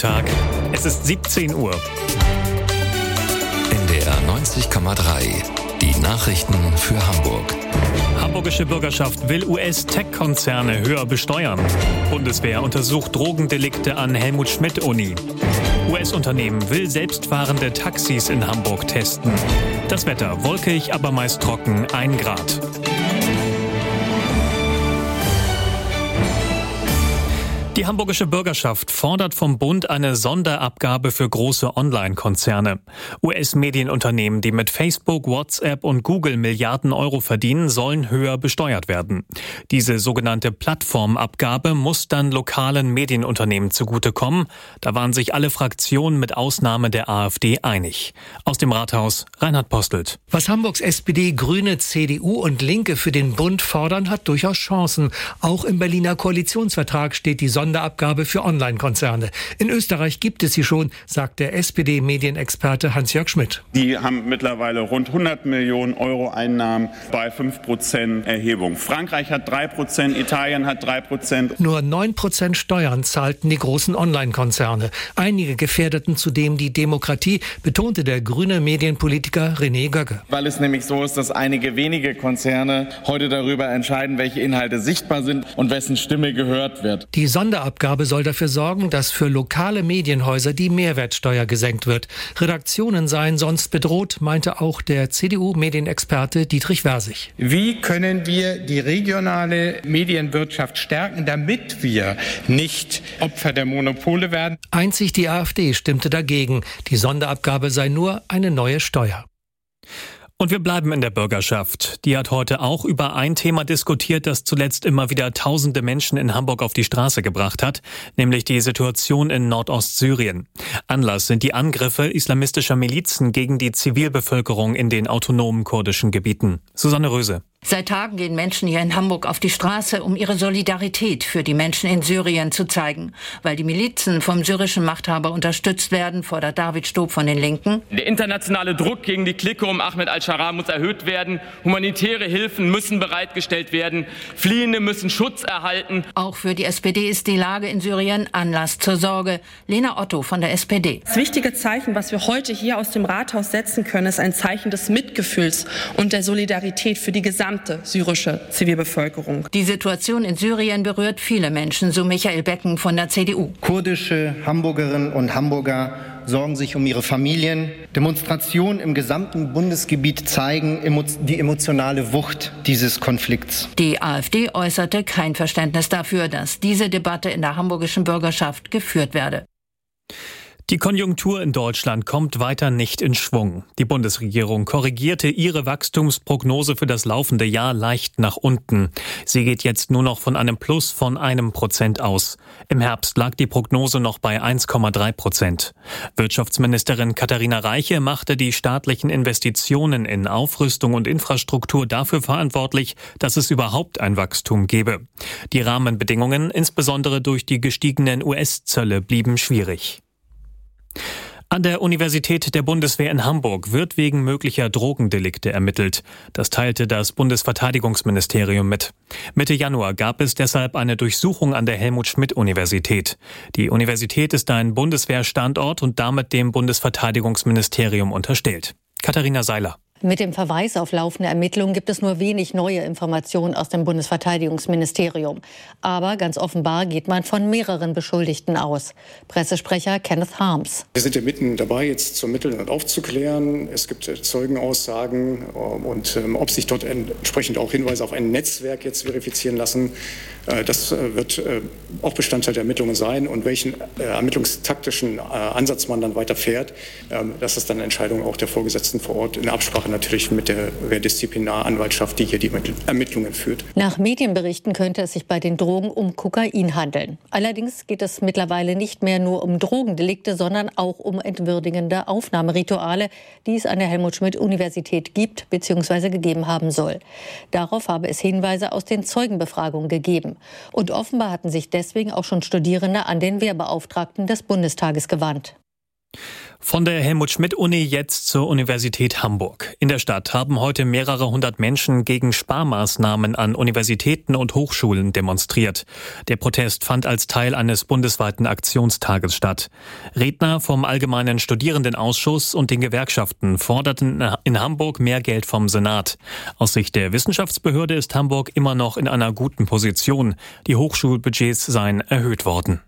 Tag, es ist 17 Uhr. NDR 90,3, die Nachrichten für Hamburg. Hamburgische Bürgerschaft will US-Tech-Konzerne höher besteuern. Bundeswehr untersucht Drogendelikte an Helmut-Schmidt-Uni. US-Unternehmen will selbstfahrende Taxis in Hamburg testen. Das Wetter wolkig, aber meist trocken, 1 Grad. Die hamburgische Bürgerschaft fordert vom Bund eine Sonderabgabe für große Online-Konzerne. US-Medienunternehmen, die mit Facebook, WhatsApp und Google Milliarden Euro verdienen, sollen höher besteuert werden. Diese sogenannte Plattformabgabe muss dann lokalen Medienunternehmen zugutekommen. Da waren sich alle Fraktionen mit Ausnahme der AfD einig. Aus dem Rathaus Reinhard Postelt. Was Hamburgs SPD, Grüne, CDU und Linke für den Bund fordern, hat durchaus Chancen. Auch im Berliner Koalitionsvertrag steht die Sonderabgabe für Online-Konzerne. In Österreich gibt es sie schon, sagt der SPD-Medienexperte Hans-Jörg Schmidt. Die haben mittlerweile rund 100 Millionen Euro Einnahmen bei 5% Erhebung. Frankreich hat 3%, Italien hat 3%. Nur 9% Steuern zahlten die großen Online-Konzerne. Einige gefährdeten zudem die Demokratie, betonte der grüne Medienpolitiker René Göcke. Weil es nämlich so ist, dass einige wenige Konzerne heute darüber entscheiden, welche Inhalte sichtbar sind und wessen Stimme gehört wird. Die Sonderabgabe soll dafür sorgen, dass für lokale Medienhäuser die Mehrwertsteuer gesenkt wird. Redaktionen seien sonst bedroht, meinte auch der CDU-Medienexperte Dietrich Versich. Wie können wir die regionale Medienwirtschaft stärken, damit wir nicht Opfer der Monopole werden? Einzig die AfD stimmte dagegen. Die Sonderabgabe sei nur eine neue Steuer. Und wir bleiben in der Bürgerschaft. Die hat heute auch über ein Thema diskutiert, das zuletzt immer wieder tausende Menschen in Hamburg auf die Straße gebracht hat, nämlich die Situation in Nordostsyrien. Anlass sind die Angriffe islamistischer Milizen gegen die Zivilbevölkerung in den autonomen kurdischen Gebieten. Susanne Röse. Seit Tagen gehen Menschen hier in Hamburg auf die Straße, um ihre Solidarität für die Menschen in Syrien zu zeigen. Weil die Milizen vom syrischen Machthaber unterstützt werden, fordert David Stob von den Linken. Der internationale Druck gegen die Clique um Ahmed al-Sharaa muss erhöht werden. Humanitäre Hilfen müssen bereitgestellt werden. Fliehende müssen Schutz erhalten. Auch für die SPD ist die Lage in Syrien Anlass zur Sorge. Lena Otto von der SPD. Das wichtige Zeichen, was wir heute hier aus dem Rathaus setzen können, ist ein Zeichen des Mitgefühls und der Solidarität für die gesamte syrische Zivilbevölkerung. Die Situation in Syrien berührt viele Menschen, so Michael Becken von der CDU. Kurdische Hamburgerinnen und Hamburger sorgen sich um ihre Familien. Demonstrationen im gesamten Bundesgebiet zeigen die emotionale Wucht dieses Konflikts. Die AfD äußerte kein Verständnis dafür, dass diese Debatte in der hamburgischen Bürgerschaft geführt werde. Die Konjunktur in Deutschland kommt weiter nicht in Schwung. Die Bundesregierung korrigierte ihre Wachstumsprognose für das laufende Jahr leicht nach unten. Sie geht jetzt nur noch von einem Plus von 1% aus. Im Herbst lag die Prognose noch bei 1,3%. Wirtschaftsministerin Katharina Reiche machte die staatlichen Investitionen in Aufrüstung und Infrastruktur dafür verantwortlich, dass es überhaupt ein Wachstum gebe. Die Rahmenbedingungen, insbesondere durch die gestiegenen US-Zölle, blieben schwierig. An der Universität der Bundeswehr in Hamburg wird wegen möglicher Drogendelikte ermittelt. Das teilte das Bundesverteidigungsministerium mit. Mitte Januar gab es deshalb eine Durchsuchung an der Helmut-Schmidt-Universität. Die Universität ist ein Bundeswehrstandort und damit dem Bundesverteidigungsministerium unterstellt. Katharina Seiler. Mit dem Verweis auf laufende Ermittlungen gibt es nur wenig neue Informationen aus dem Bundesverteidigungsministerium. Aber ganz offenbar geht man von mehreren Beschuldigten aus. Pressesprecher Kenneth Harms. Wir sind ja mitten dabei, jetzt zu ermitteln und aufzuklären. Es gibt Zeugenaussagen und ob sich dort entsprechend auch Hinweise auf ein Netzwerk jetzt verifizieren lassen. Das wird auch Bestandteil der Ermittlungen sein. Und welchen ermittlungstaktischen Ansatz man dann weiter fährt, das ist dann eine Entscheidung auch der Vorgesetzten vor Ort in Absprache natürlich mit der Disziplinaranwaltschaft, die hier die Ermittlungen führt. Nach Medienberichten könnte es sich bei den Drogen um Kokain handeln. Allerdings geht es mittlerweile nicht mehr nur um Drogendelikte, sondern auch um entwürdigende Aufnahmerituale, die es an der Helmut-Schmidt-Universität gibt bzw. gegeben haben soll. Darauf habe es Hinweise aus den Zeugenbefragungen gegeben. Und offenbar hatten sich deswegen auch schon Studierende an den Wehrbeauftragten des Bundestages gewandt. Von der Helmut-Schmidt-Uni jetzt zur Universität Hamburg. In der Stadt haben heute mehrere hundert Menschen gegen Sparmaßnahmen an Universitäten und Hochschulen demonstriert. Der Protest fand als Teil eines bundesweiten Aktionstages statt. Redner vom Allgemeinen Studierendenausschuss und den Gewerkschaften forderten in Hamburg mehr Geld vom Senat. Aus Sicht der Wissenschaftsbehörde ist Hamburg immer noch in einer guten Position. Die Hochschulbudgets seien erhöht worden.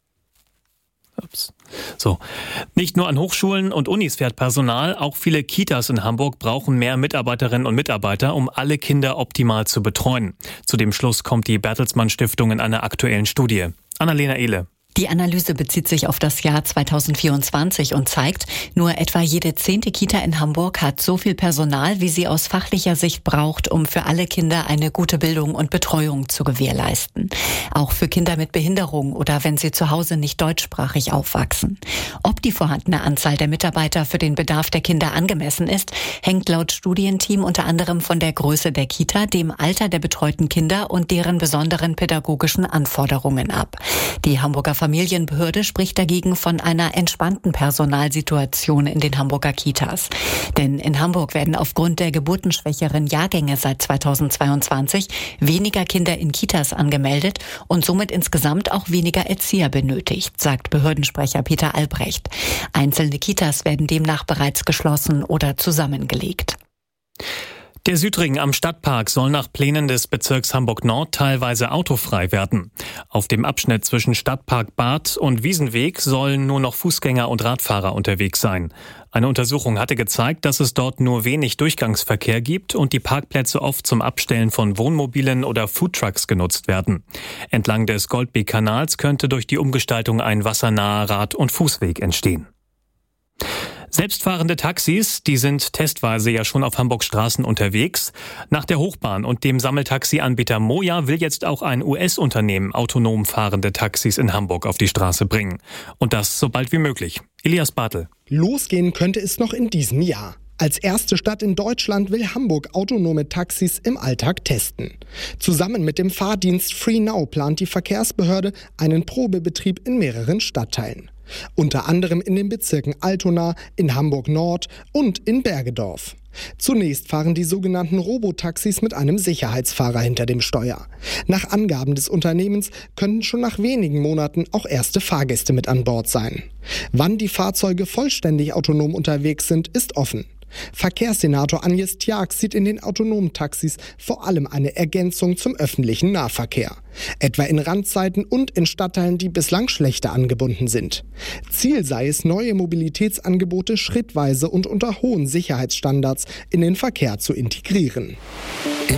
Nicht nur an Hochschulen und Unis fährt Personal, auch viele Kitas in Hamburg brauchen mehr Mitarbeiterinnen und Mitarbeiter, um alle Kinder optimal zu betreuen. Zu dem Schluss kommt die Bertelsmann Stiftung in einer aktuellen Studie. Annalena Ehle. Die Analyse bezieht sich auf das Jahr 2024 und zeigt, nur etwa jede 10. Kita in Hamburg hat so viel Personal, wie sie aus fachlicher Sicht braucht, um für alle Kinder eine gute Bildung und Betreuung zu gewährleisten. Auch für Kinder mit Behinderung oder wenn sie zu Hause nicht deutschsprachig aufwachsen. Ob die vorhandene Anzahl der Mitarbeiter für den Bedarf der Kinder angemessen ist, hängt laut Studienteam unter anderem von der Größe der Kita, dem Alter der betreuten Kinder und deren besonderen pädagogischen Anforderungen ab. Die Hamburger Familienbehörde spricht dagegen von einer entspannten Personalsituation in den Hamburger Kitas. Denn in Hamburg werden aufgrund der geburtenschwächeren Jahrgänge seit 2022 weniger Kinder in Kitas angemeldet und somit insgesamt auch weniger Erzieher benötigt, sagt Behördensprecher Peter Albrecht. Einzelne Kitas werden demnach bereits geschlossen oder zusammengelegt. Der Südring am Stadtpark soll nach Plänen des Bezirks Hamburg-Nord teilweise autofrei werden. Auf dem Abschnitt zwischen Stadtpark Bad und Wiesenweg sollen nur noch Fußgänger und Radfahrer unterwegs sein. Eine Untersuchung hatte gezeigt, dass es dort nur wenig Durchgangsverkehr gibt und die Parkplätze oft zum Abstellen von Wohnmobilen oder Foodtrucks genutzt werden. Entlang des Goldbeek-Kanals könnte durch die Umgestaltung ein wassernaher Rad- und Fußweg entstehen. Selbstfahrende Taxis, die sind testweise ja schon auf Hamburgs Straßen unterwegs. Nach der Hochbahn und dem Sammeltaxi-Anbieter Moja will jetzt auch ein US-Unternehmen autonom fahrende Taxis in Hamburg auf die Straße bringen. Und das so bald wie möglich. Elias Bartel. Losgehen könnte es noch in diesem Jahr. Als erste Stadt in Deutschland will Hamburg autonome Taxis im Alltag testen. Zusammen mit dem Fahrdienst FreeNow plant die Verkehrsbehörde einen Probebetrieb in mehreren Stadtteilen. Unter anderem in den Bezirken Altona, in Hamburg-Nord und in Bergedorf. Zunächst fahren die sogenannten Robotaxis mit einem Sicherheitsfahrer hinter dem Steuer. Nach Angaben des Unternehmens können schon nach wenigen Monaten auch erste Fahrgäste mit an Bord sein. Wann die Fahrzeuge vollständig autonom unterwegs sind, ist offen. Verkehrssenator Agnes Tjag sieht in den autonomen Taxis vor allem eine Ergänzung zum öffentlichen Nahverkehr. Etwa in Randzeiten und in Stadtteilen, die bislang schlechter angebunden sind. Ziel sei es, neue Mobilitätsangebote schrittweise und unter hohen Sicherheitsstandards in den Verkehr zu integrieren.